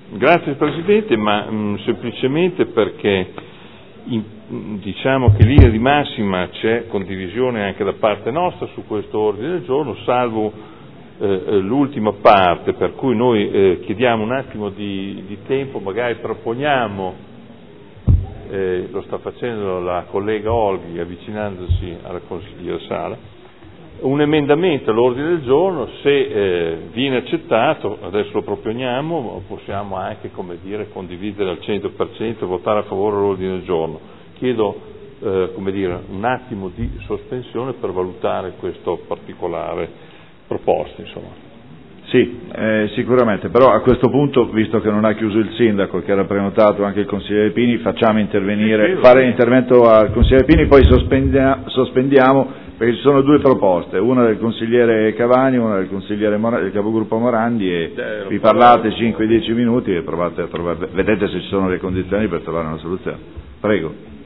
Grazie Presidente, ma semplicemente perché diciamo che in linea di massima c'è condivisione anche da parte nostra su questo ordine del giorno, salvo l'ultima parte per cui noi chiediamo un attimo di tempo, magari proponiamo, lo sta facendo la collega Olghi avvicinandosi alla consigliera Sala, un emendamento all'ordine del giorno, se viene accettato, adesso lo proponiamo, possiamo anche, come dire, condividere al 100%, votare a favore dell'ordine del giorno. Chiedo, come dire, un attimo di sospensione per valutare questo particolare proposta, insomma. Sì, sicuramente, però a questo punto, visto che non ha chiuso il sindaco, che era prenotato anche il consigliere Pini, facciamo intervenire, fare l'intervento al consigliere Pini, poi sospendiamo, perché ci sono due proposte, una del consigliere Cavani, una del consigliere del capogruppo Morandi, e vi parlate 5-10 minuti e provate a trovare, vedete se ci sono le condizioni per trovare una soluzione. Prego.